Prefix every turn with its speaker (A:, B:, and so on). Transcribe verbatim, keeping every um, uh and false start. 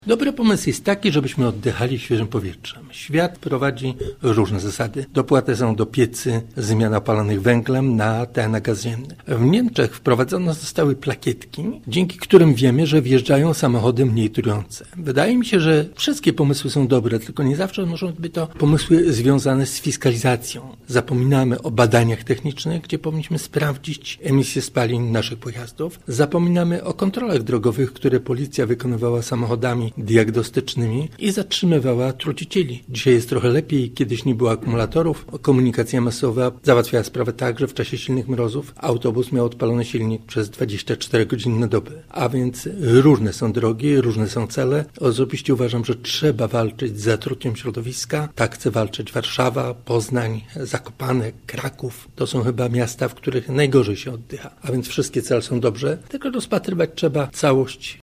A: Dobry pomysł jest taki, żebyśmy oddychali świeżym powietrzem. Świat prowadzi różne zasady. Dopłaty są do piecy, zmiana palonych węglem na te na gaz ziemny. W Niemczech wprowadzono zostały plakietki, dzięki którym wiemy, że wjeżdżają samochody mniej trujące. Wydaje mi się, że wszystkie pomysły są dobre, tylko nie zawsze muszą być to pomysły związane z fiskalizacją. Zapominamy o badaniach technicznych, gdzie powinniśmy sprawdzić emisję spalin naszych pojazdów. Zapominamy o kontrolach drogowych, które policja wykonywała samochodami diagnostycznymi i zatrzymywała trucicieli. Dzisiaj jest trochę lepiej, kiedyś nie było akumulatorów. Komunikacja masowa załatwiała sprawę tak, że w czasie silnych mrozów autobus miał odpalony silnik przez dwadzieścia cztery godziny na dobę. A więc różne są drogi, różne są cele. Osobiście uważam, że trzeba walczyć z zatruciem środowiska. Tak chce walczyć Warszawa, Poznań, Zakopane, Kraków. To są chyba miasta, w których najgorzej się oddycha. A więc wszystkie cele są dobrze, tylko rozpatrywać trzeba całość